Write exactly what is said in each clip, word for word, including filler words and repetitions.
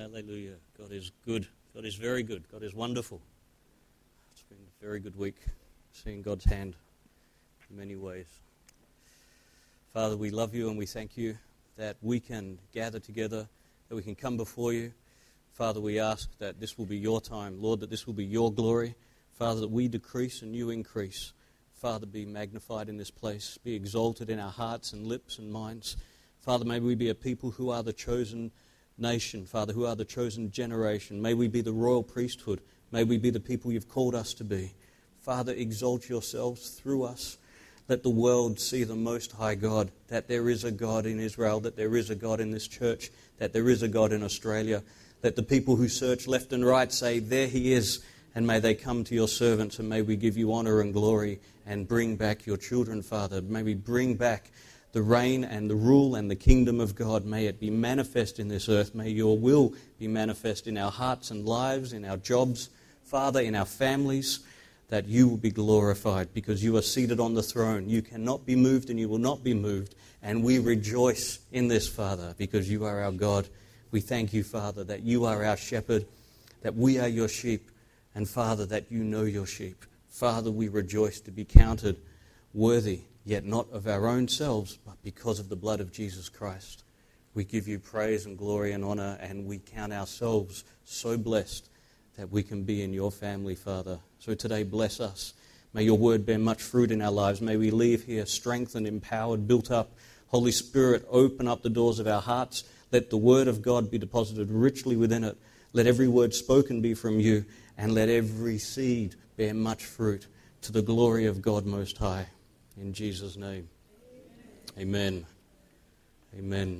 Hallelujah. God is good. God is very good. God is wonderful. It's been a very good week, seeing God's hand in many ways. Father, we love you and we thank you that we can gather together, that we can come before you. Father, we ask that this will be your time. Lord, that this will be your glory. Father, that we decrease and you increase. Father, be magnified in this place. Be exalted in our hearts and lips and minds. Father, may we be a people who are the chosen nation, Father, who are the chosen generation. May we be the royal priesthood. May we be the people you've called us to be. Father, exalt yourselves through us. Let the world see the Most High God, that there is a God in Israel, that there is a God in this church, that there is a God in Australia. Let the people who search left and right say, there he is, and may they come to your servants, and may we give you honor and glory and bring back your children, Father. May we bring back the reign and the rule and the kingdom of God. May it be manifest in this earth. May your will be manifest in our hearts and lives, in our jobs, Father, in our families, that you will be glorified because you are seated on the throne. You cannot be moved and you will not be moved. And we rejoice in this, Father, because you are our God. We thank you, Father, that you are our shepherd, that we are your sheep, and, Father, that you know your sheep. Father, we rejoice to be counted worthy, yet not of our own selves, but because of the blood of Jesus Christ. We give you praise and glory and honor, and we count ourselves so blessed that we can be in your family, Father. So today, bless us. May your word bear much fruit in our lives. May we leave here strengthened, empowered, built up. Holy Spirit, open up the doors of our hearts. Let the word of God be deposited richly within it. Let every word spoken be from you, and let every seed bear much fruit to the glory of God Most High. In Jesus' name. Amen. Amen.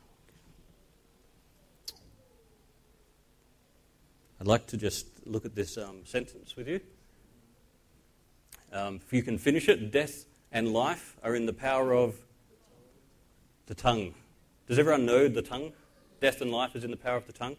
I'd like to just look at this um, sentence with you. Um, if you can finish it, death and life are in the power of the tongue. Does everyone know the tongue? Death and life is in the power of the tongue.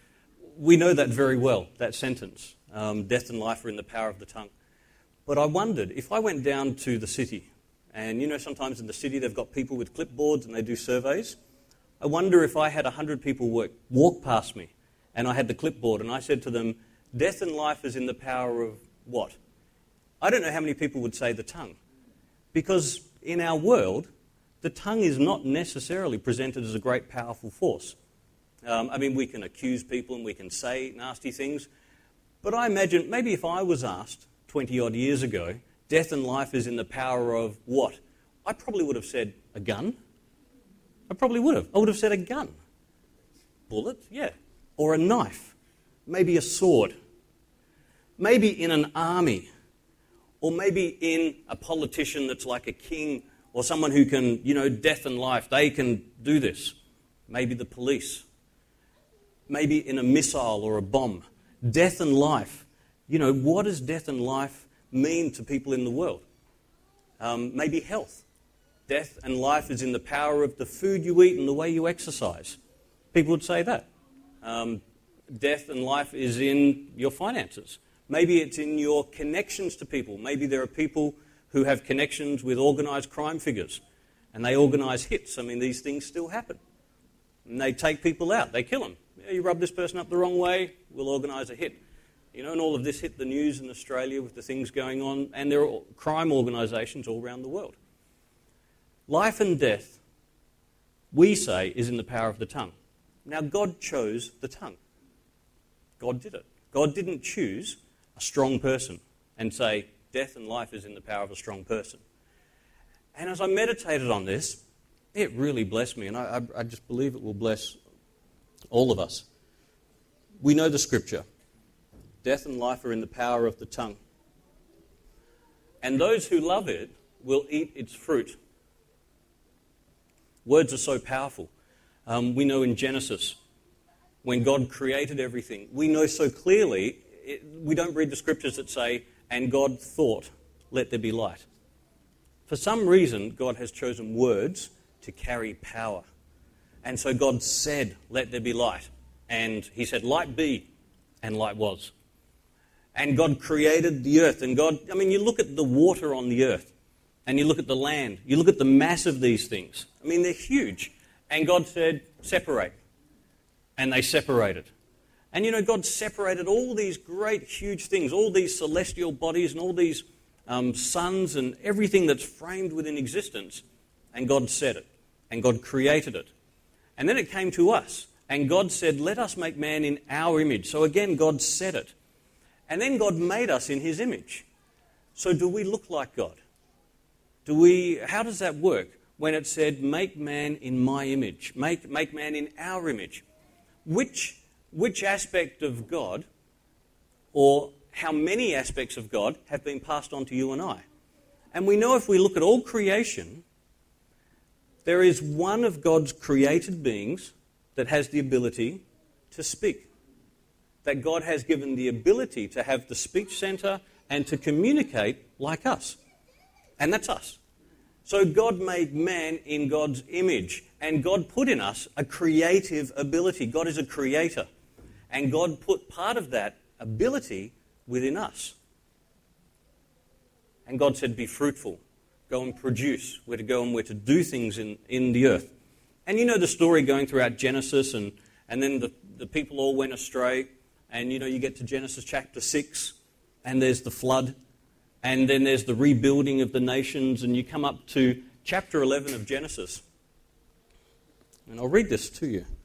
We know that very well, that sentence. Um, death and life are in the power of the tongue. But I wondered, if I went down to the city, and you know sometimes in the city they've got people with clipboards and they do surveys. I wonder if I had one hundred people work, walk past me and I had the clipboard and I said to them, death and life is in the power of what? I don't know how many people would say the tongue. Because in our world, the tongue is not necessarily presented as a great powerful force. Um, I mean, we can accuse people and we can say nasty things. But I imagine maybe if I was asked twenty-odd years ago, death and life is in the power of what? I probably would have said a gun. I probably would have. I would have said a gun. Bullet, yeah. Or a knife. Maybe a sword. Maybe in an army. Or maybe in a politician that's like a king or someone who can, you know, death and life. They can do this. Maybe the police. Maybe in a missile or a bomb. Death and life. You know, what does death and life mean to people in the world? Um, maybe health. Death and life is in the power of the food you eat and the way you exercise. People would say that. Um, death and life is in your finances. Maybe it's in your connections to people. Maybe there are people who have connections with organised crime figures and they organise hits. I mean, these things still happen. And they take people out. They kill them. Yeah, you rub this person up the wrong way, we'll organise a hit. You know, and all of this hit the news in Australia with the things going on, and there are crime organisations all around the world. Life and death, we say, is in the power of the tongue. Now, God chose the tongue. God did it. God didn't choose a strong person and say, death and life is in the power of a strong person. And as I meditated on this, it really blessed me, and I, I, I just believe it will bless all of us. We know the scripture. Death and life are in the power of the tongue. And those who love it will eat its fruit. Words are so powerful. Um, we know in Genesis, when God created everything, we know so clearly, it, we don't read the scriptures that say, and God thought, let there be light. For some reason, God has chosen words to carry power. And so God said, let there be light. And he said, light be, and light was. And God created the earth. And God, I mean, you look at the water on the earth. And you look at the land. You look at the mass of these things. I mean, they're huge. And God said, separate. And they separated. And you know, God separated all these great, huge things, all these celestial bodies and all these um, suns and everything that's framed within existence. And God said it. And God created it. And then it came to us. And God said, let us make man in our image. So again, God said it. And then God made us in his image. So do we look like God? Do we? How does that work when it said, make man in my image? Make, make man in our image. Which, which aspect of God, or how many aspects of God, have been passed on to you and I? And we know if we look at all creation, there is one of God's created beings that has the ability to speak. That God has given the ability to have the speech center and to communicate like us. And that's us. So God made man in God's image. And God put in us a creative ability. God is a creator. And God put part of that ability within us. And God said, be fruitful. Go and produce. We're to go and we're to do things in, in the earth. And you know the story going throughout Genesis, and, and then the, the people all went astray. And you know, you get to Genesis chapter six, and there's the flood. And then there's the rebuilding of the nations, and you come up to chapter eleven of Genesis. And I'll read this to you.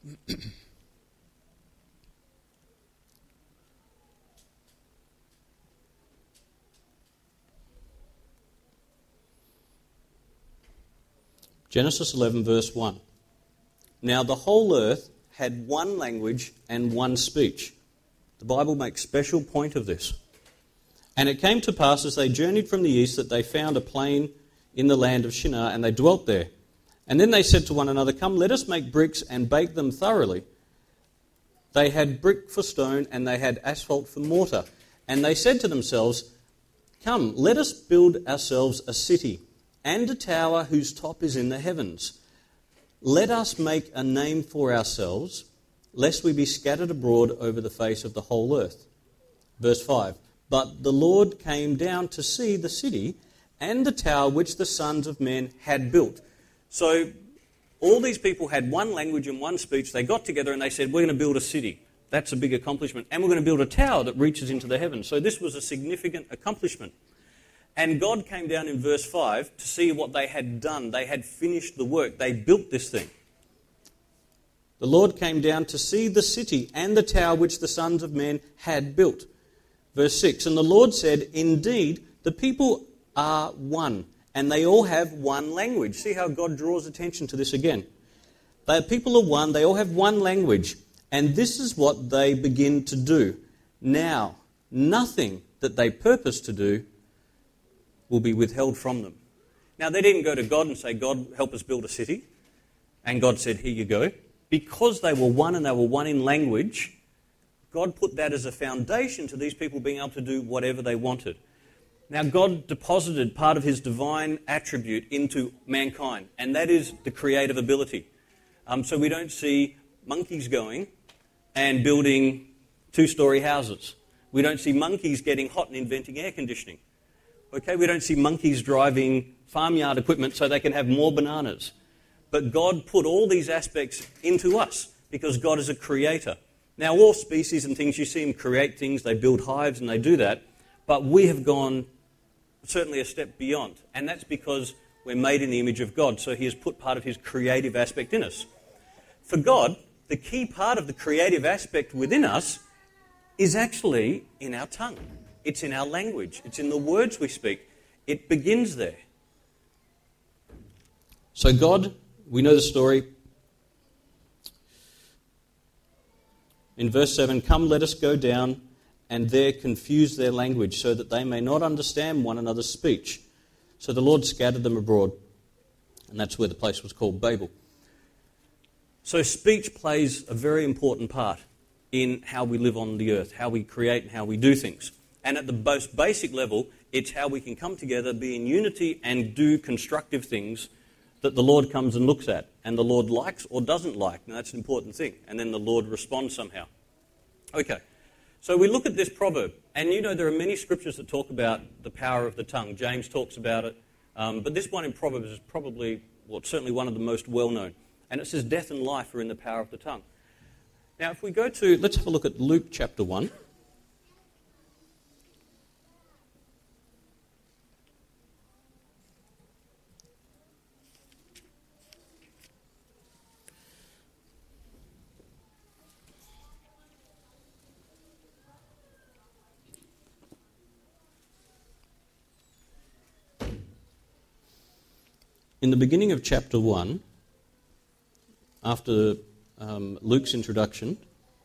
Genesis eleven, verse one. Now the whole earth had one language and one speech. The Bible makes special point of this. And it came to pass as they journeyed from the east that they found a plain in the land of Shinar, and they dwelt there. And then they said to one another, come, let us make bricks and bake them thoroughly. They had brick for stone, and they had asphalt for mortar. And they said to themselves, come, let us build ourselves a city, and a tower whose top is in the heavens. Let us make a name for ourselves, lest we be scattered abroad over the face of the whole earth. Verse five. But the Lord came down to see the city and the tower which the sons of men had built. So all these people had one language and one speech. They got together and they said, we're going to build a city. That's a big accomplishment. And we're going to build a tower that reaches into the heavens. So this was a significant accomplishment. And God came down in verse five to see what they had done. They had finished the work. They built this thing. The Lord came down to see the city and the tower which the sons of men had built. Verse six, and the Lord said, indeed, the people are one, and they all have one language. See how God draws attention to this again. The people are one, they all have one language, and this is what they begin to do. Now, nothing that they purpose to do will be withheld from them. Now, they didn't go to God and say, God, help us build a city. And God said, here you go. Because they were one and they were one in language, God put that as a foundation to these people being able to do whatever they wanted. Now, God deposited part of his divine attribute into mankind, and that is the creative ability. Um, so we don't see monkeys going and building two-storey houses. We don't see monkeys getting hot and inventing air conditioning. Okay, we don't see monkeys driving farmyard equipment so they can have more bananas. But God put all these aspects into us because God is a creator. Now, all species and things, you see them create things, they build hives and they do that, but we have gone certainly a step beyond, and that's because we're made in the image of God, so he has put part of his creative aspect in us. For God, the key part of the creative aspect within us is actually in our tongue. It's in our language. It's in the words we speak. It begins there. So God, we know the story. In verse seven, come, let us go down and there confuse their language so that they may not understand one another's speech. So the Lord scattered them abroad. And that's where the place was called Babel. So speech plays a very important part in how we live on the earth, how we create and how we do things. And at the most basic level, it's how we can come together, be in unity and do constructive things that the Lord comes and looks at, and the Lord likes or doesn't like. Now, that's an important thing. And then the Lord responds somehow. Okay, so we look at this proverb, and you know there are many scriptures that talk about the power of the tongue. James talks about it, um, but this one in Proverbs is probably, well, certainly one of the most well-known. And it says death and life are in the power of the tongue. Now, if we go to, let's have a look at Luke chapter one. In the beginning of chapter one, after um, Luke's introduction,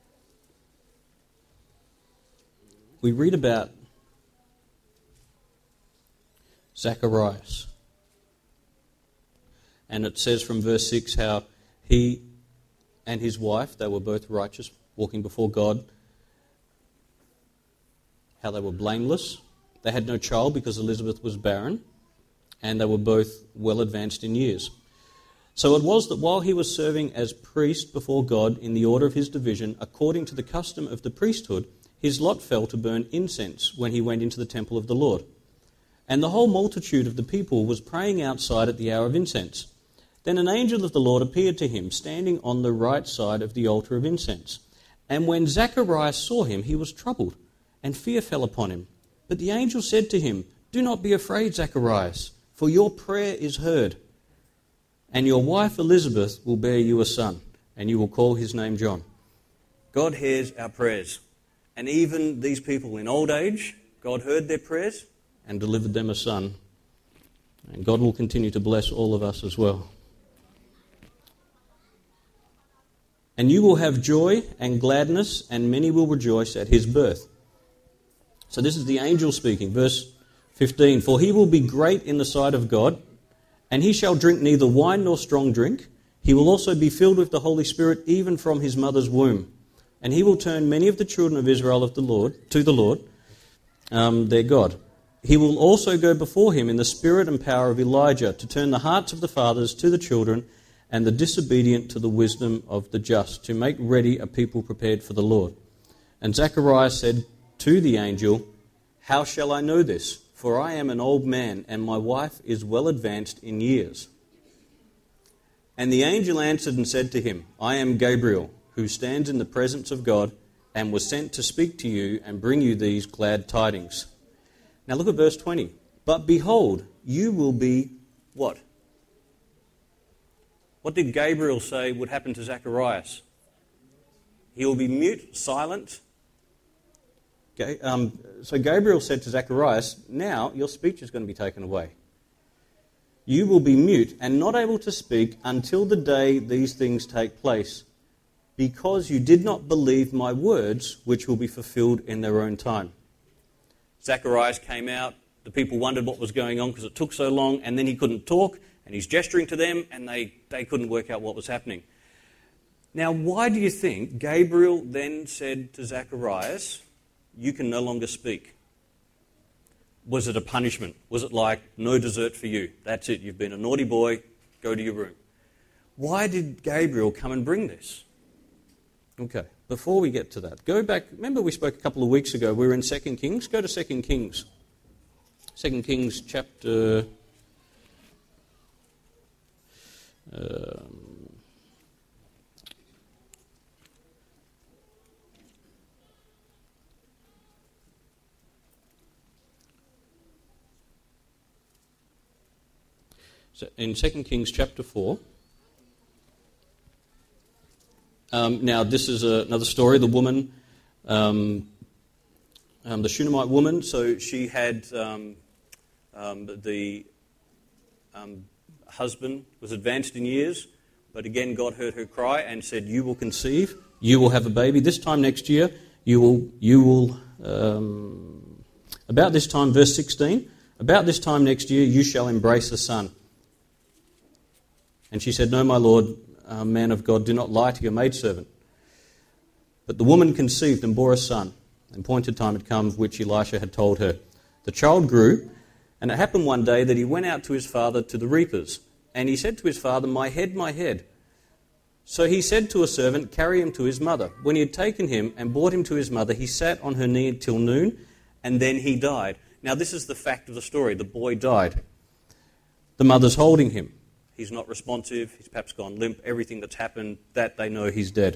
we read about Zacharias. And it says from verse six how he and his wife, they were both righteous, walking before God, how they were blameless. They had no child because Elizabeth was barren, and they were both well advanced in years. So it was that while he was serving as priest before God in the order of his division, according to the custom of the priesthood, his lot fell to burn incense when he went into the temple of the Lord. And the whole multitude of the people was praying outside at the hour of incense. Then an angel of the Lord appeared to him, standing on the right side of the altar of incense. And when Zacharias saw him, he was troubled, and fear fell upon him. But the angel said to him, "Do not be afraid, Zacharias, for your prayer is heard, and your wife Elizabeth will bear you a son, and you will call his name John." God hears our prayers. And even these people in old age, God heard their prayers and delivered them a son. And God will continue to bless all of us as well. "And you will have joy and gladness, and many will rejoice at his birth." So this is the angel speaking, verse fifteen, "For he will be great in the sight of God, and he shall drink neither wine nor strong drink. He will also be filled with the Holy Spirit even from his mother's womb. And he will turn many of the children of Israel of the Lord to the Lord, um, their God. He will also go before him in the spirit and power of Elijah, to turn the hearts of the fathers to the children, and the disobedient to the wisdom of the just, to make ready a people prepared for the Lord." And Zacharias said to the angel, "How shall I know this? For I am an old man, and my wife is well advanced in years." And the angel answered and said to him, "I am Gabriel, who stands in the presence of God, and was sent to speak to you and bring you these glad tidings." Now look at verse twenty. "But behold, you will be" what? What did Gabriel say would happen to Zacharias? He will be mute, silent. Okay, um, so Gabriel said to Zacharias, "Now your speech is going to be taken away. You will be mute and not able to speak until the day these things take place, because you did not believe my words, which will be fulfilled in their own time." Zacharias came out. The people wondered what was going on because it took so long, and then he couldn't talk, and he's gesturing to them, and they, they couldn't work out what was happening. Now, why do you think Gabriel then said to Zacharias, "You can no longer speak"? Was it a punishment? Was it like, no dessert for you? That's it, you've been a naughty boy, go to your room. Why did Gabriel come and bring this? Okay, before we get to that, go back. Remember we spoke a couple of weeks ago, we were in Second Kings. Go to Second Kings. Second Kings chapter... Um, So in Second Kings chapter four, um, now this is a, another story. The woman, um, um, the Shunammite woman, so she had um, um, the um, husband was advanced in years, but again God heard her cry and said, "You will conceive, you will have a baby. This time next year, you will, you will." Um, about this time, verse sixteen. About this time next year, you shall embrace a son. And she said, "No, my lord, uh, man of God, do not lie to your maidservant." But the woman conceived and bore a son. The appointed time had come, which Elisha had told her. The child grew, and it happened one day that he went out to his father to the reapers. And he said to his father, "My head, my head." So he said to a servant, "Carry him to his mother." When he had taken him and brought him to his mother, he sat on her knee till noon, and then he died. Now this is the fact of the story. The boy died. The mother's holding him. He's not responsive, he's perhaps gone limp, everything that's happened, that they know he's dead.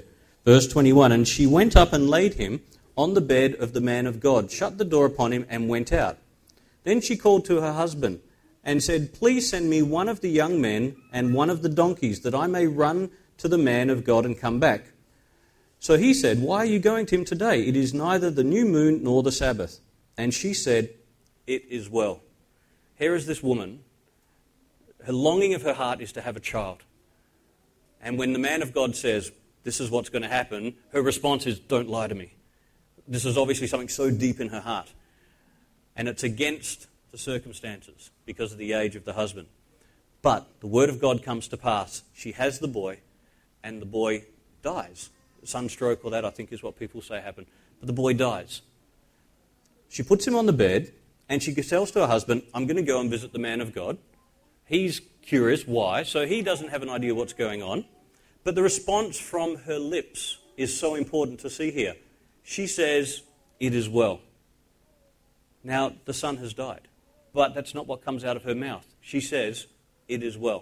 Verse twenty-one, and she went up and laid him on the bed of the man of God, shut the door upon him, and went out. Then she called to her husband and said, please send me one of the young men and one of the donkeys, that I may run to the man of God and come back. So he said, why are you going to him today? It is neither the new moon nor the Sabbath. And she said, it is well. Here is this woman. Her longing of her heart is to have a child. And when the man of God says, this is what's going to happen, her response is, don't lie to me. This is obviously something so deep in her heart. And it's against the circumstances because of the age of the husband. But the word of God comes to pass. She has the boy, and the boy dies. Sunstroke or that, I think, is what people say happened. But the boy dies. She puts him on the bed, and she tells to her husband, I'm going to go and visit the man of God. He's curious why, so he doesn't have an idea what's going on. But the response from her lips is so important to see here. She says, it is well. Now, the son has died, but that's not what comes out of her mouth. She says, it is well.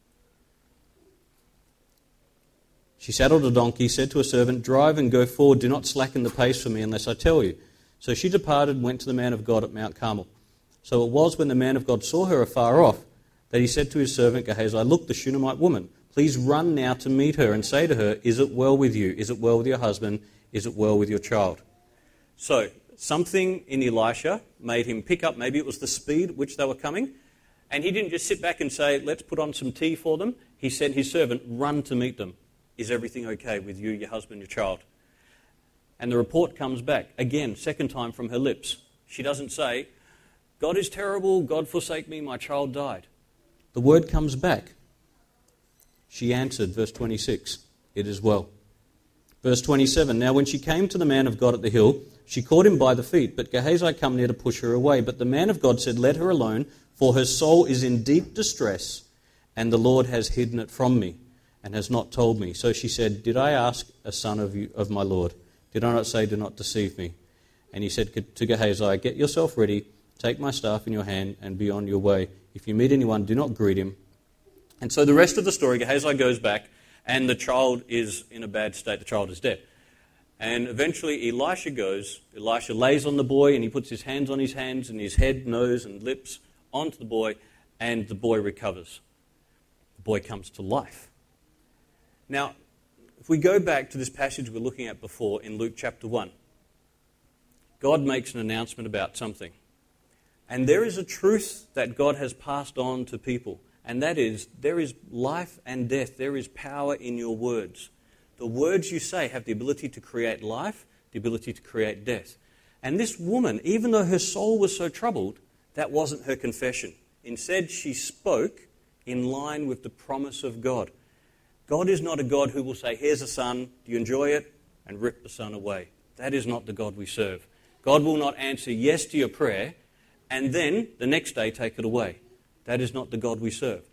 She saddled a donkey, said to a servant, drive and go forward, do not slacken the pace for me unless I tell you. So she departed and went to the man of God at Mount Carmel. So it was when the man of God saw her afar off that he said to his servant Gehazi, look, the Shunammite woman, please run now to meet her and say to her, is it well with you? Is it well with your husband? Is it well with your child? So something in Elisha made him pick up, maybe it was the speed at which they were coming, and he didn't just sit back and say, let's put on some tea for them. He sent his servant, run to meet them. Is everything okay with you, your husband, your child? And the report comes back, again, second time from her lips. She doesn't say, God is terrible, God forsake me, my child died. The word comes back. She answered, verse twenty-six, it is well. Verse twenty-seven, now when she came to the man of God at the hill, she caught him by the feet, but Gehazi came near to push her away. But the man of God said, let her alone, for her soul is in deep distress, and the Lord has hidden it from me, and has not told me. So she said, did I ask a son of you, of my Lord? Did I not say, do not deceive me? And he said to Gehazi, get yourself ready, take my staff in your hand, and be on your way. If you meet anyone, do not greet him. And so the rest of the story, Gehazi goes back, and the child is in a bad state. The child is dead. And eventually Elisha goes, Elisha lays on the boy, and he puts his hands on his hands, and his head, nose, and lips onto the boy, and the boy recovers. The boy comes to life. Now, if we go back to this passage we were looking at before in Luke chapter one, God makes an announcement about something. And there is a truth that God has passed on to people, and that is, there is life and death. There is power in your words. The words you say have the ability to create life, the ability to create death. And this woman, even though her soul was so troubled, that wasn't her confession. Instead, she spoke in line with the promise of God. God is not a God who will say, here's a son, do you enjoy it? And rip the son away. That is not the God we serve. God will not answer yes to your prayer and then the next day take it away. That is not the God we serve.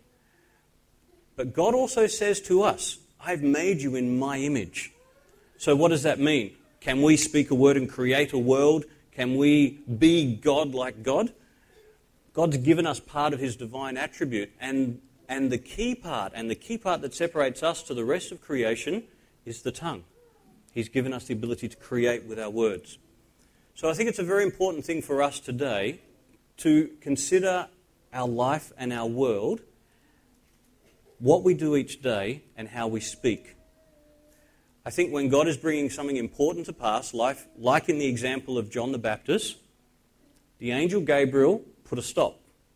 But God also says to us, I've made you in my image. So what does that mean? Can we speak a word and create a world? Can we be God like God? God's given us part of his divine attribute, and And the key part, and the key part that separates us to the rest of creation, is the tongue. He's given us the ability to create with our words. So I think it's a very important thing for us today to consider our life and our world, what we do each day, and how we speak. I think when God is bringing something important to pass, like, like in the example of John the Baptist, the angel Gabriel put a stop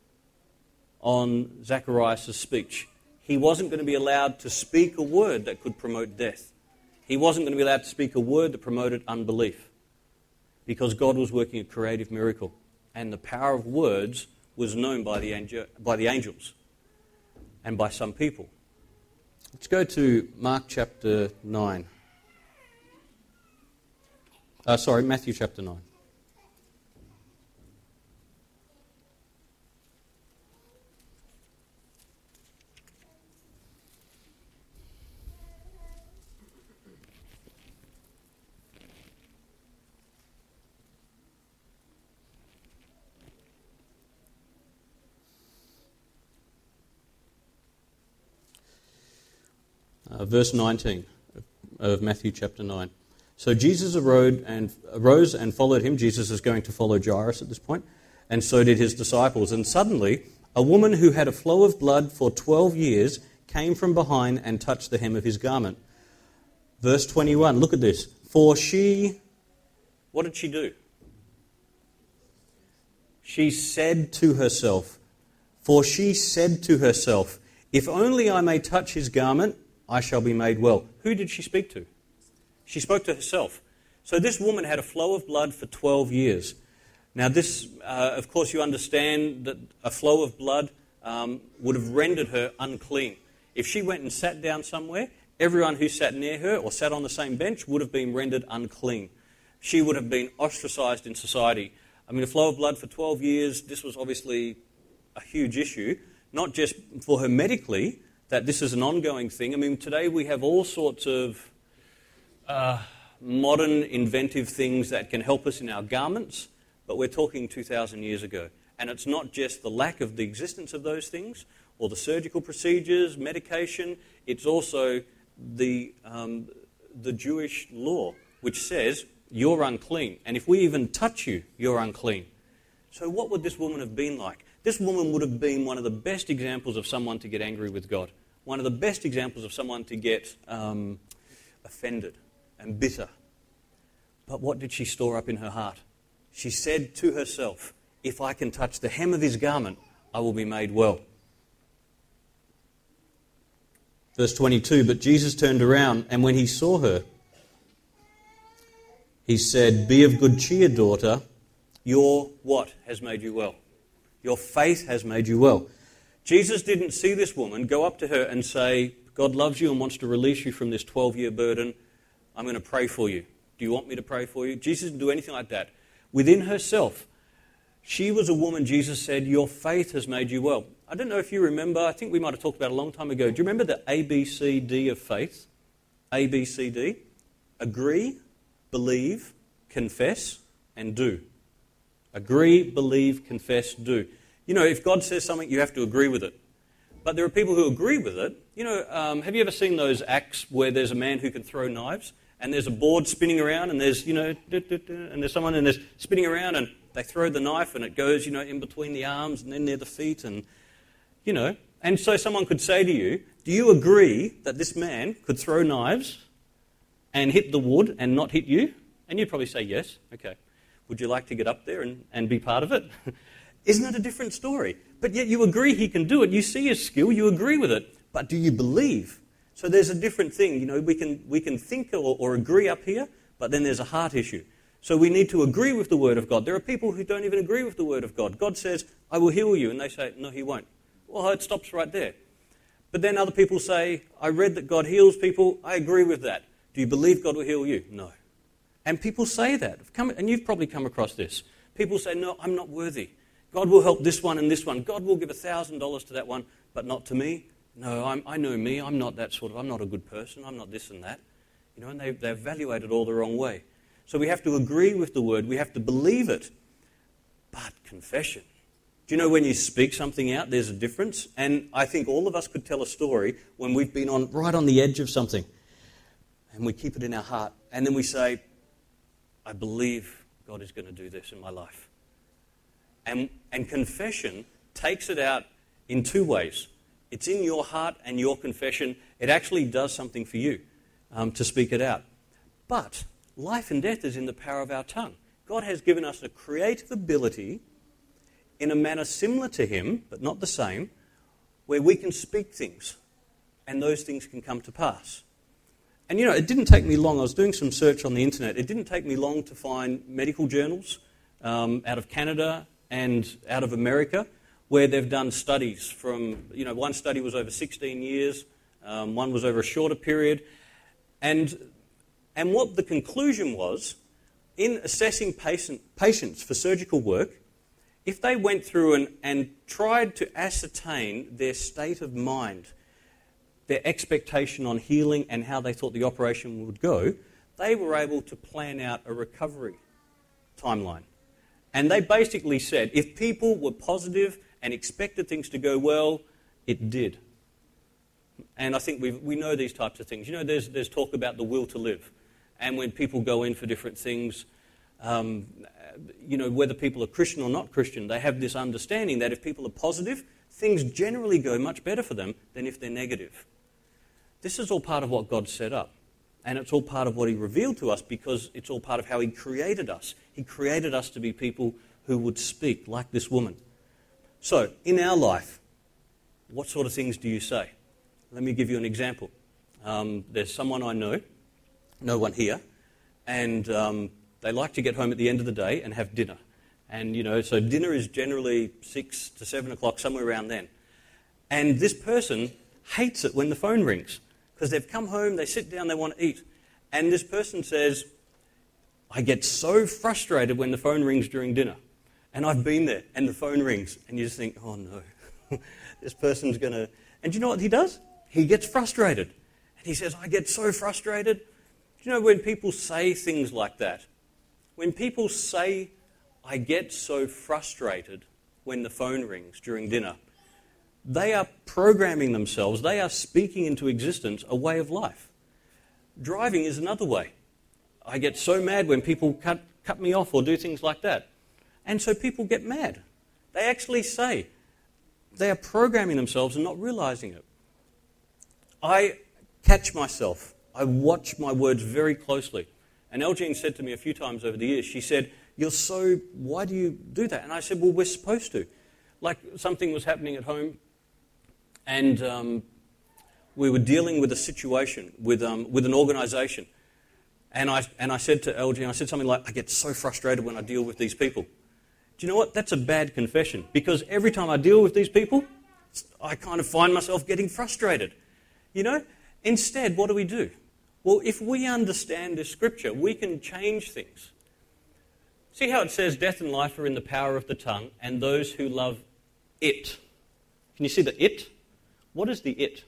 on Zacharias' speech. He wasn't going to be allowed to speak a word that could promote death. He wasn't going to be allowed to speak a word that promoted unbelief, because God was working a creative miracle, and the power of words was known by the angel, by the angels and by some people. Let's go to Mark chapter nine. Uh, sorry, Matthew chapter nine. Uh, verse nineteen, of Matthew chapter nine. So Jesus arose and, arose and followed him. Jesus is going to follow Jairus at this point, and so did his disciples. And suddenly, a woman who had a flow of blood for twelve years came from behind and touched the hem of his garment. Verse twenty-one, look at this. For she, what did she do? She said to herself, for she said to herself, if only I may touch his garment, I shall be made well. Who did she speak to? She spoke to herself. So this woman had a flow of blood for twelve years. Now this, uh, of course, you understand that a flow of blood um, would have rendered her unclean. If she went and sat down somewhere, everyone who sat near her or sat on the same bench would have been rendered unclean. She would have been ostracized in society. I mean, a flow of blood for twelve years, this was obviously a huge issue, not just for her medically, that this is an ongoing thing. I mean, today we have all sorts of uh, modern inventive things that can help us in our garments, but we're talking two thousand years ago. And it's not just the lack of the existence of those things, or the surgical procedures, medication, it's also the um, the Jewish law, which says you're unclean. And if we even touch you, you're unclean. So what would this woman have been like? This woman would have been one of the best examples of someone to get angry with God. One of the best examples of someone to get um, offended and bitter. But what did she store up in her heart? She said to herself, if I can touch the hem of his garment, I will be made well. Verse twenty-two, but Jesus turned around, and when he saw her, he said, be of good cheer, daughter. Your what has made you well? Your faith has made you well. Jesus didn't see this woman go up to her and say, God loves you and wants to release you from this twelve-year burden. I'm going to pray for you. Do you want me to pray for you? Jesus didn't do anything like that. Within herself, she was a woman, Jesus said, your faith has made you well. I don't know if you remember, I think we might have talked about it a long time ago. Do you remember the A B C D of faith? A B C D? Agree, believe, confess, and do. Agree, believe, confess, do. You know, if God says something, you have to agree with it. But there are people who agree with it. You know, um, have you ever seen those acts where there's a man who can throw knives, and there's a board spinning around, and there's, you know, and there's someone and there's spinning around, and they throw the knife, and it goes, you know, in between the arms and then near the feet, and, you know. And so someone could say to you, do you agree that this man could throw knives and hit the wood and not hit you? And you'd probably say yes. Okay. Would you like to get up there and, and be part of it? Isn't it a different story? But yet you agree he can do it. You see his skill, you agree with it. But do you believe? So there's a different thing. You know, we can we can think or, or agree up here, but then there's a heart issue. So we need to agree with the Word of God. There are people who don't even agree with the Word of God. God says, I will heal you. And they say, no, he won't. Well, it stops right there. But then other people say, I read that God heals people. I agree with that. Do you believe God will heal you? No. And people say that. And you've probably come across this. People say, no, I'm not worthy. God will help this one and this one. God will give one thousand dollars to that one, but not to me. No, I'm, I know me. I'm not that sort of, I'm not a good person. I'm not this and that. You know, and they, they evaluate it all the wrong way. So we have to agree with the Word. We have to believe it. But confession. Do you know when you speak something out, there's a difference? And I think all of us could tell a story when we've been on right on the edge of something. And we keep it in our heart. And then we say, I believe God is going to do this in my life. And, and confession takes it out in two ways. It's in your heart and your confession. It actually does something for you um, to speak it out. But life and death is in the power of our tongue. God has given us a creative ability in a manner similar to Him, but not the same, where we can speak things and those things can come to pass. And you know, it didn't take me long. I was doing some search on the internet. It didn't take me long to find medical journals um, out of Canada and out of America where they've done studies from, you know, one study was over sixteen years, um, one was over a shorter period. And, and what the conclusion was, in assessing patient, patients for surgical work, if they went through and, and tried to ascertain their state of mind, their expectation on healing and how they thought the operation would go, they were able to plan out a recovery timeline. And they basically said, if people were positive and expected things to go well, it did. And I think we we know these types of things. You know, there's there's talk about the will to live. And when people go in for different things, um, you know, whether people are Christian or not Christian, they have this understanding that if people are positive, things generally go much better for them than if they're negative. This is all part of what God set up. And it's all part of what he revealed to us because it's all part of how he created us. He created us to be people who would speak like this woman. So, in our life, what sort of things do you say? Let me give you an example. Um, there's someone I know, no one here, and um, they like to get home at the end of the day and have dinner. And, you know, so dinner is generally six to seven o'clock, somewhere around then. And this person hates it when the phone rings because they've come home, they sit down, they want to eat. And this person says, I get so frustrated when the phone rings during dinner. And I've been there, and the phone rings, and you just think, oh no, this person's going to... And do you know what he does? He gets frustrated. And he says, I get so frustrated. Do you know when people say things like that? When people say, I get so frustrated when the phone rings during dinner, they are programming themselves, they are speaking into existence a way of life. Driving is another way. I get so mad when people cut, cut me off or do things like that. And so people get mad. They actually say, they are programming themselves and not realizing it. I catch myself. I watch my words very closely. And Elgene said to me a few times over the years, she said, you're so, why do you do that? And I said, well, we're supposed to. Like something was happening at home and um, we were dealing with a situation with um, with an organization. And I and I said to Elgene, I said something like, I get so frustrated when I deal with these people. Do you know what? That's a bad confession because every time I deal with these people, I kind of find myself getting frustrated. You know? Instead, what do we do? Well, if we understand this scripture, we can change things. See how it says death and life are in the power of the tongue, and those who love it. Can you see the it? What is the it?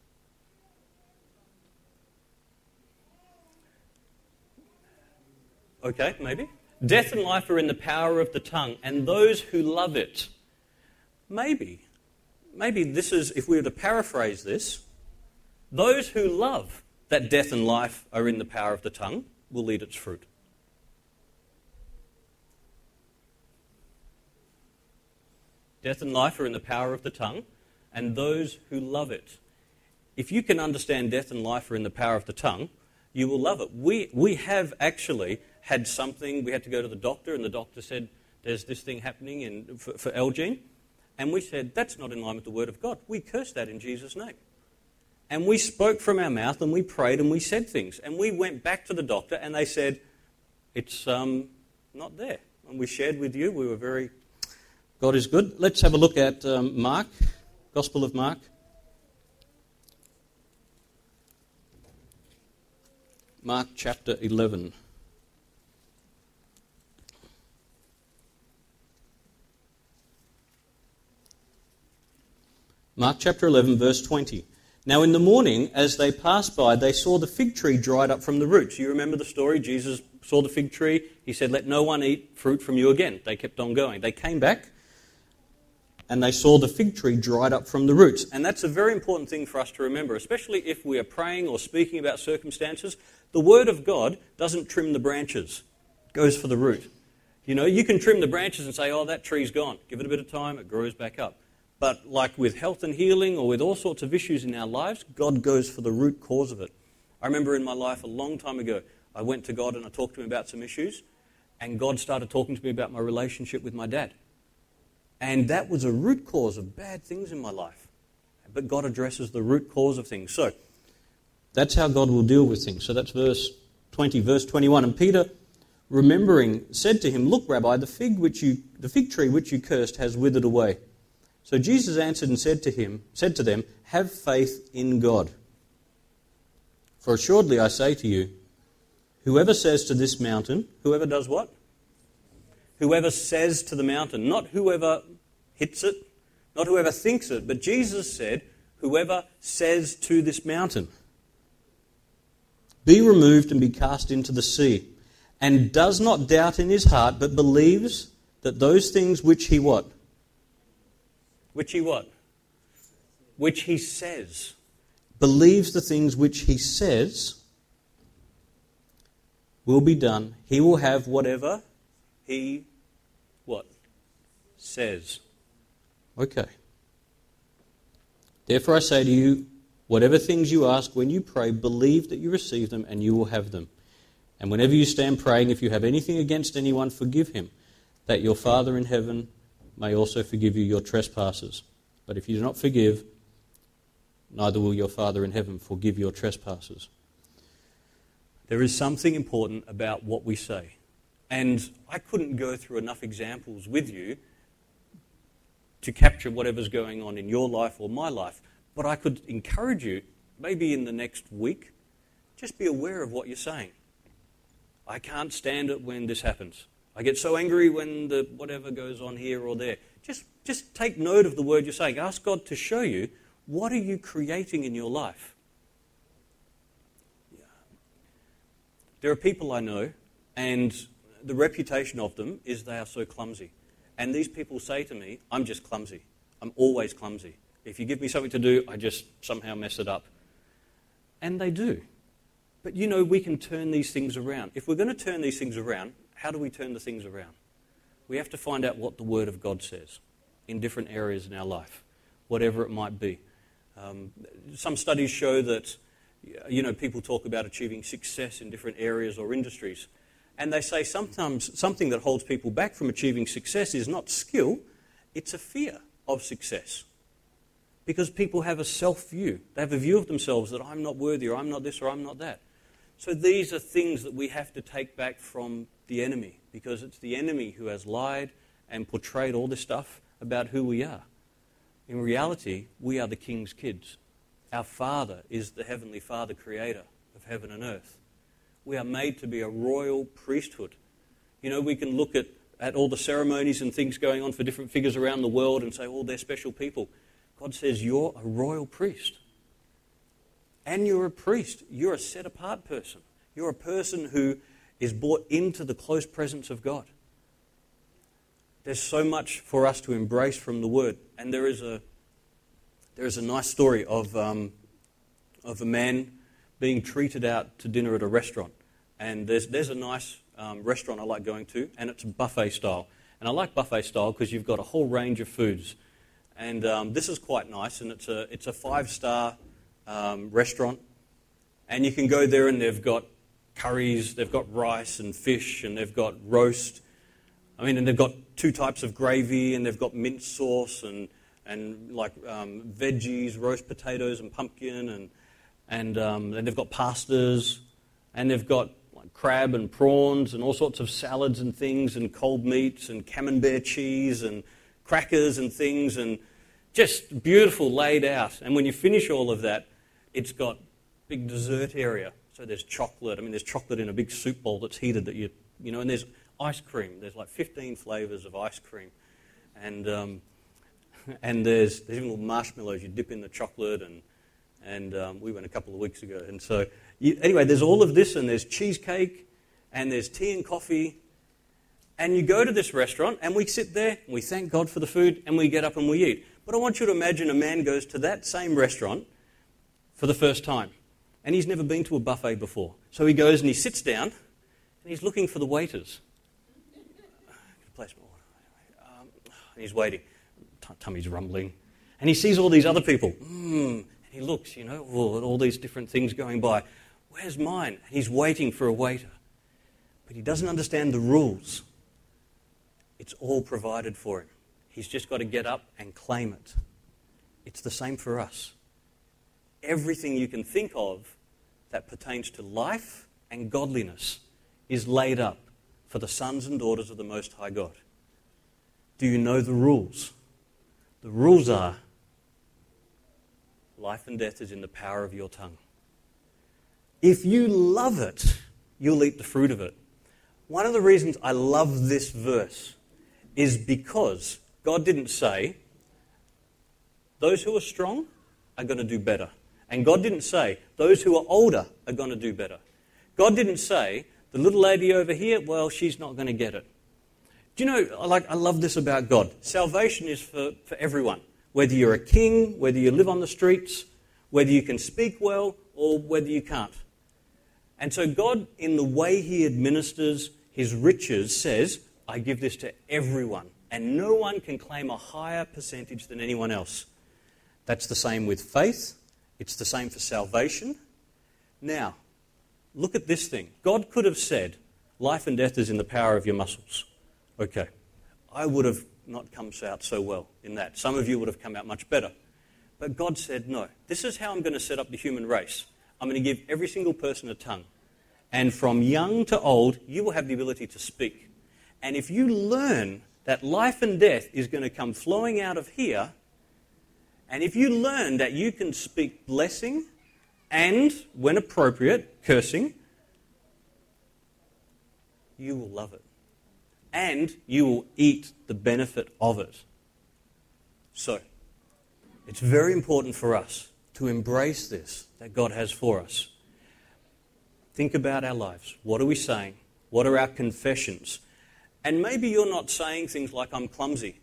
Okay, maybe. Death and life are in the power of the tongue, and those who love it. Maybe. Maybe this is, if we were to paraphrase this, those who love that death and life are in the power of the tongue will eat its fruit. Death and life are in the power of the tongue, and those who love it. If you can understand death and life are in the power of the tongue, you will love it. We we have actually had something, we had to go to the doctor, and the doctor said, there's this thing happening in, for, for Elgene. And we said, that's not in line with the Word of God. We cursed that in Jesus' name. And we spoke from our mouth, and we prayed, and we said things. And we went back to the doctor, and they said, it's um, not there. And we shared with you, we were very... God is good. Let's have a look at um, Mark, Gospel of Mark. Mark chapter eleven. Mark chapter eleven, verse twenty. Now in the morning, as they passed by, they saw the fig tree dried up from the roots. You remember the story? Jesus saw the fig tree. He said, let no one eat fruit from you again. They kept on going. They came back, and they saw the fig tree dried up from the roots. And that's a very important thing for us to remember, especially if we are praying or speaking about circumstances. The Word of God doesn't trim the branches. It goes for the root. You know, you can trim the branches and say, oh, that tree's gone. Give it a bit of time, it grows back up. But like with health and healing or with all sorts of issues in our lives, God goes for the root cause of it. I remember in my life a long time ago, I went to God and I talked to him about some issues, and God started talking to me about my relationship with my dad. And that was a root cause of bad things in my life. But God addresses the root cause of things. So, that's how God will deal with things. So that's verse twenty, verse twenty-one. And Peter, remembering, said to him, look, Rabbi, the fig which you, the fig tree which you cursed has withered away. So Jesus answered and said to him, said to them, have faith in God. For assuredly I say to you, whoever says to this mountain, whoever does what? Whoever says to the mountain, not whoever hits it, not whoever thinks it, but Jesus said, whoever says to this mountain, be removed and be cast into the sea, and does not doubt in his heart, but believes that those things which he what? Which he what? Which he says. believes the things which he says will be done, he will have whatever he, what? Says. Okay. Therefore I say to you, whatever things you ask when you pray, believe that you receive them and you will have them. And whenever you stand praying, if you have anything against anyone, forgive him, that your Father in heaven may also forgive you your trespasses. But if you do not forgive, neither will your Father in heaven forgive your trespasses. There is something important about what we say. And I couldn't go through enough examples with you to capture whatever's going on in your life or my life. But I could encourage you, maybe in the next week, just be aware of what you're saying. I can't stand it when this happens. I get so angry when the whatever goes on here or there. Just, just take note of the word you're saying. Ask God to show you, what are you creating in your life? Yeah. There are people I know, and the reputation of them is they are so clumsy. And these people say to me, I'm just clumsy. I'm always clumsy. If you give me something to do, I just somehow mess it up. And they do. But you know, we can turn these things around. If we're going to turn these things around, how do we turn the things around? We have to find out what the Word of God says in different areas in our life, whatever it might be. Um, some studies show that, you know, people talk about achieving success in different areas or industries. And they say sometimes something that holds people back from achieving success is not skill, it's a fear of success. Because people have a self-view. They have a view of themselves that I'm not worthy, or I'm not this, or I'm not that. So these are things that we have to take back from the enemy, because it's the enemy who has lied and portrayed all this stuff about who we are. In reality, we are the King's kids. Our Father is the Heavenly Father, creator of heaven and earth. We are made to be a royal priesthood. You know, we can look at, at all the ceremonies and things going on for different figures around the world and say, oh, they're special people. God says you're a royal priest. And you're a priest. You're a set-apart person. You're a person who is brought into the close presence of God. There's so much for us to embrace from the Word. And there is a there is a nice story of um, of a man being treated out to dinner at a restaurant. And there's there's a nice um, restaurant I like going to, and it's buffet style. And I like buffet style because you've got a whole range of foods. And um, this is quite nice, and it's a it's a five-star um, restaurant. And you can go there, and they've got curries, they've got rice and fish, and they've got roast. I mean, and they've got two types of gravy, and they've got mint sauce, and and like um, veggies, roast potatoes, and pumpkin, and and um, and they've got pastas, and they've got like crab and prawns, and all sorts of salads and things, and cold meats, and camembert cheese, and crackers and things, and just beautiful laid out. And when you finish all of that, it's got big dessert area. So there's chocolate. I mean, there's chocolate in a big soup bowl that's heated that you, you know, and there's ice cream. There's like fifteen flavors of ice cream. And um, and there's, there's even little marshmallows you dip in the chocolate. And, and um, we went a couple of weeks ago. And so, you, anyway, there's all of this, and there's cheesecake, and there's tea and coffee. And you go to this restaurant, and we sit there, and we thank God for the food, and we get up and we eat. But I want you to imagine a man goes to that same restaurant for the first time, and he's never been to a buffet before. So he goes and he sits down, and he's looking for the waiters. Place more. Um, and he's waiting. T- tummy's rumbling. And he sees all these other people. Mm, and he looks, you know, oh, at all these different things going by. Where's mine? And he's waiting for a waiter. But he doesn't understand the rules. It's all provided for him. He's just got to get up and claim it. It's the same for us. Everything you can think of that pertains to life and godliness is laid up for the sons and daughters of the Most High God. Do you know the rules? The rules are, life and death is in the power of your tongue. If you love it, you'll eat the fruit of it. One of the reasons I love this verse is because God didn't say, those who are strong are going to do better. And God didn't say, those who are older are going to do better. God didn't say, the little lady over here, well, she's not going to get it. Do you know, like, I love this about God. Salvation is for, for everyone. Whether you're a king, whether you live on the streets, whether you can speak well or whether you can't. And so God, in the way he administers his riches, says, I give this to everyone, and no one can claim a higher percentage than anyone else. That's the same with faith. It's the same for salvation. Now, look at this thing. God could have said, life and death is in the power of your muscles. Okay, I would have not come out so well in that. Some of you would have come out much better. But God said, no, this is how I'm going to set up the human race. I'm going to give every single person a tongue. And from young to old, you will have the ability to speak. And if you learn that life and death is going to come flowing out of here, and if you learn that you can speak blessing and, when appropriate, cursing, you will love it. And you will eat the benefit of it. So, it's very important for us to embrace this that God has for us. Think about our lives. What are we saying? What are our confessions? And maybe you're not saying things like, I'm clumsy.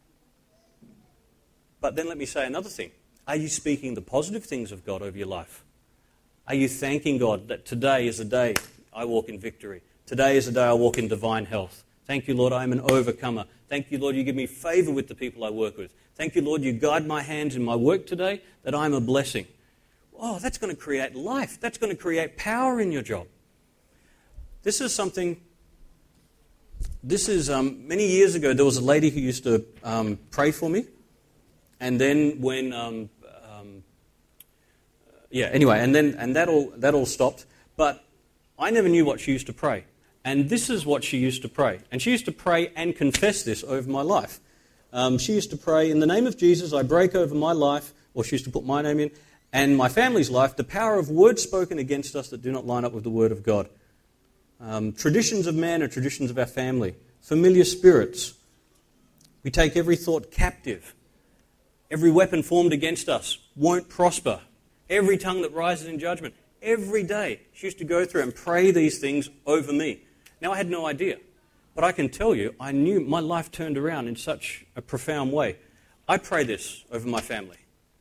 But then let me say another thing. Are you speaking the positive things of God over your life? Are you thanking God that today is a day I walk in victory? Today is a day I walk in divine health. Thank you, Lord, I am an overcomer. Thank you, Lord, you give me favor with the people I work with. Thank you, Lord, you guide my hands in my work today, that I'm a blessing. Oh, that's going to create life. That's going to create power in your job. This is something, this is, um, many years ago, there was a lady who used to um, pray for me. And then when, um, um, yeah, anyway, and then and that all, that all stopped. But I never knew what she used to pray. And this is what she used to pray. And she used to pray and confess this over my life. Um, she used to pray, in the name of Jesus, I break over my life, or she used to put my name in, and my family's life, the power of words spoken against us that do not line up with the word of God. Um, traditions of man are traditions of our family. Familiar spirits. We take every thought captive. Every weapon formed against us won't prosper. Every tongue that rises in judgment. Every day she used to go through and pray these things over me. Now I had no idea. But I can tell you, I knew my life turned around in such a profound way. I pray this over my family.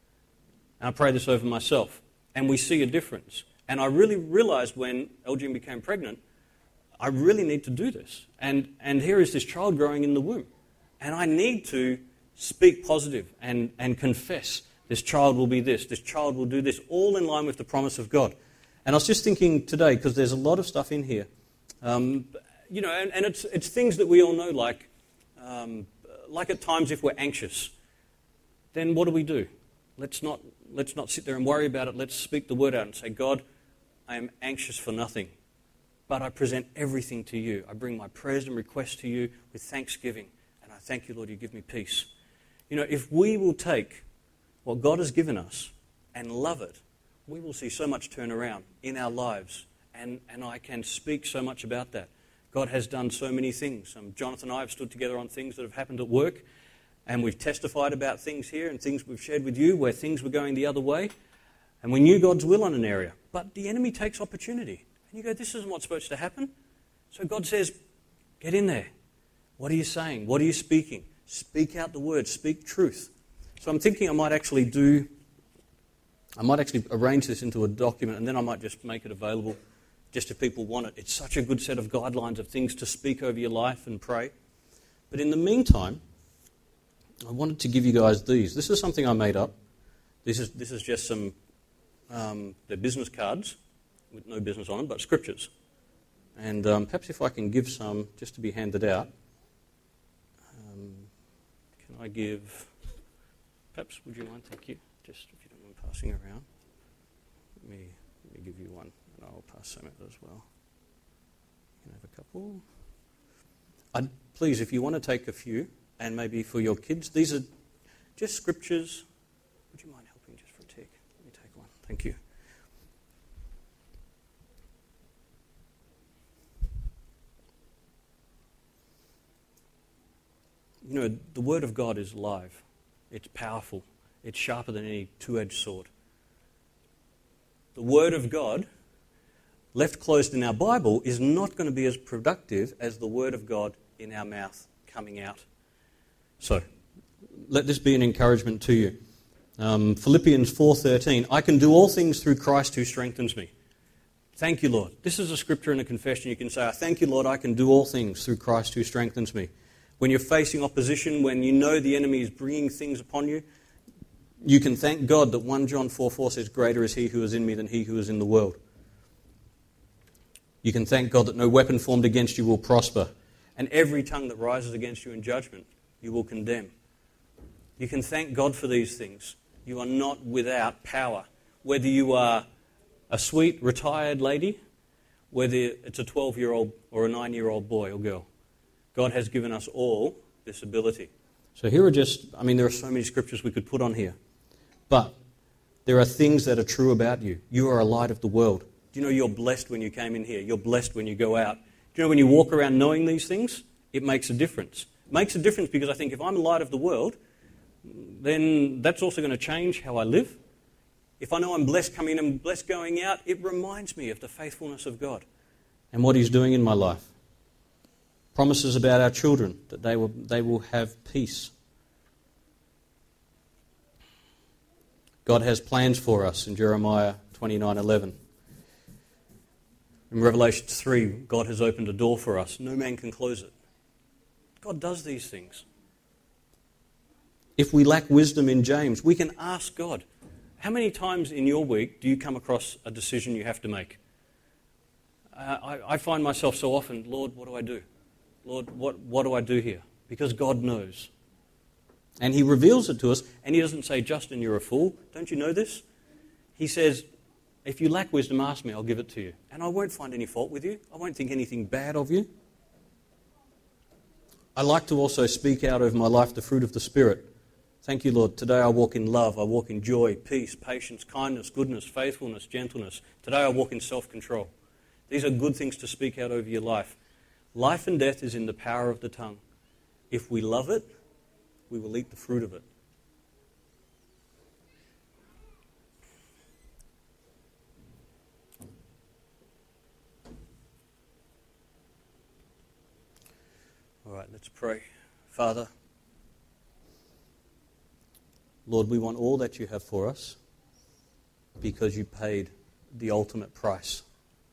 And I pray this over myself. And we see a difference. And I really realized when Elgin became pregnant, I really need to do this. And, and here is this child growing in the womb. And I need to speak positive and, and confess this child will be this, this child will do this, all in line with the promise of God. And I was just thinking today, because there's a lot of stuff in here, um, you know, and, and it's it's things that we all know, like, um, like at times if we're anxious, then what do we do? Let's not let's not sit there and worry about it. Let's speak the word out and say, God, I am anxious for nothing, but I present everything to you. I bring my prayers and requests to you with thanksgiving, and I thank you, Lord, you give me peace. You know, if we will take what God has given us and love it, we will see so much turnaround in our lives. And, and I can speak so much about that. God has done so many things. Um, Jonathan and I have stood together on things that have happened at work. And we've testified about things here and things we've shared with you where things were going the other way. And we knew God's will on an area. But the enemy takes opportunity. And you go, this isn't what's supposed to happen. So God says, get in there. What are you saying? What are you speaking? Speak out the word. Speak truth. So I'm thinking I might actually do, I might actually arrange this into a document and then I might just make it available just if people want it. It's such a good set of guidelines of things to speak over your life and pray. But in the meantime, I wanted to give you guys these. This is something I made up. This is this is just some, um, they're business cards with no business on them, but scriptures. And um, perhaps if I can give some just to be handed out. Um, can I give, perhaps would you mind, thank you, just if you don't mind passing around. Let me, let me give you one. I'll pass some out as well. You can have a couple. I'd, please, if you want to take a few, and maybe for your kids, these are just scriptures. Would you mind helping just for a tick? Let me take one. Thank you. You know, the Word of God is alive. It's powerful. It's sharper than any two-edged sword. The Word of God, left closed in our Bible, is not going to be as productive as the Word of God in our mouth coming out. So, let this be an encouragement to you. Um, Philippians four thirteen, I can do all things through Christ who strengthens me. Thank you, Lord. This is a scripture and a confession. You can say, I thank you, Lord, I can do all things through Christ who strengthens me. When you're facing opposition, when you know the enemy is bringing things upon you, you can thank God that First John four four says, greater is he who is in me than he who is in the world. You can thank God that no weapon formed against you will prosper, and every tongue that rises against you in judgment, you will condemn. You can thank God for these things. You are not without power. Whether you are a sweet, retired lady, whether it's a twelve-year-old or a nine-year-old boy or girl, God has given us all this ability. So here are just, I mean, there are so many scriptures we could put on here. But there are things that are true about you. You are a light of the world. Do you know you're blessed when you came in here? You're blessed when you go out. Do you know when you walk around knowing these things, it makes a difference. It makes a difference because I think if I'm a light of the world, then that's also going to change how I live. If I know I'm blessed coming in and blessed going out, it reminds me of the faithfulness of God and what He's doing in my life. Promises about our children, that they will, they will have peace. God has plans for us in Jeremiah twenty-nine eleven. In Revelation three, God has opened a door for us. No man can close it. God does these things. If we lack wisdom in James, we can ask God. How many times in your week do you come across a decision you have to make? Uh, I, I find myself so often, Lord, what do I do? Lord, what, what do I do here? Because God knows. And He reveals it to us, and He doesn't say, Justin, you're a fool. Don't you know this? He says, if you lack wisdom, ask me, I'll give it to you. And I won't find any fault with you. I won't think anything bad of you. I like to also speak out over my life the fruit of the Spirit. Thank you, Lord. Today I walk in love. I walk in joy, peace, patience, kindness, goodness, faithfulness, gentleness. Today I walk in self-control. These are good things to speak out over your life. Life and death is in the power of the tongue. If we love it, we will eat the fruit of it. All right, let's pray. Father, Lord, we want all that you have for us because you paid the ultimate price.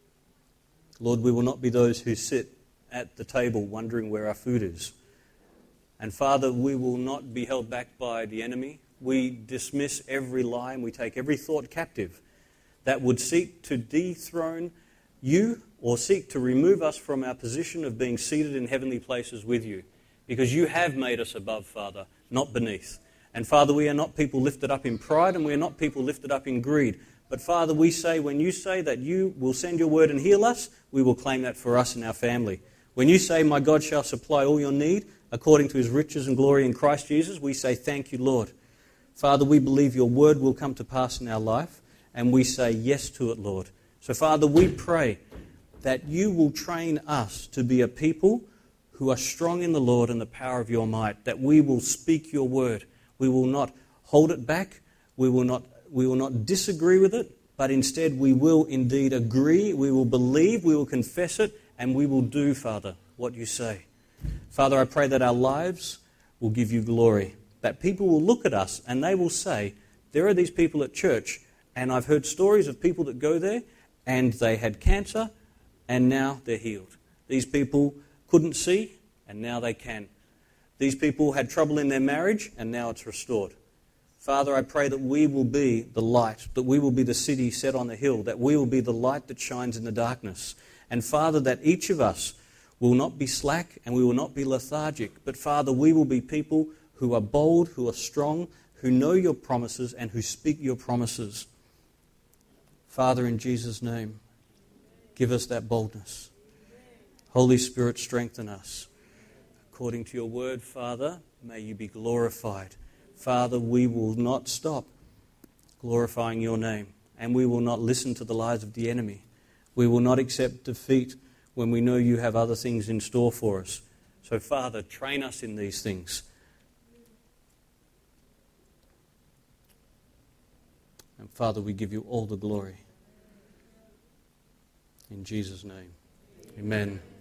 Lord, we will not be those who sit at the table wondering where our food is. And Father, we will not be held back by the enemy. We dismiss every lie and we take every thought captive that would seek to dethrone you or seek to remove us from our position of being seated in heavenly places with you. Because you have made us above, Father, not beneath. And Father, we are not people lifted up in pride and we are not people lifted up in greed. But Father, we say when you say that you will send your word and heal us, we will claim that for us and our family. When you say, my God shall supply all your need according to His riches and glory in Christ Jesus, we say, thank you, Lord. Father, we believe your word will come to pass in our life, and we say yes to it, Lord. So Father, we pray that you will train us to be a people who are strong in the Lord and the power of your might, that we will speak your word. We will not hold it back. We will not, we will not disagree with it, but instead we will indeed agree. We will believe, we will confess it, and we will do, Father, what you say. Father, I pray that our lives will give you glory, that people will look at us and they will say, there are these people at church, and I've heard stories of people that go there and they had cancer and now they're healed. These people couldn't see and now they can. These people had trouble in their marriage and now it's restored. Father, I pray that we will be the light, that we will be the city set on the hill, that we will be the light that shines in the darkness. And Father, that each of us will not be slack and we will not be lethargic, but Father, we will be people who are bold, who are strong, who know your promises and who speak your promises. Father, in Jesus' name, give us that boldness. Holy Spirit, strengthen us. According to your word, Father, may you be glorified. Father, we will not stop glorifying your name, and we will not listen to the lies of the enemy. We will not accept defeat when we know you have other things in store for us. So, Father, train us in these things. And, Father, we give you all the glory. In Jesus' name, amen.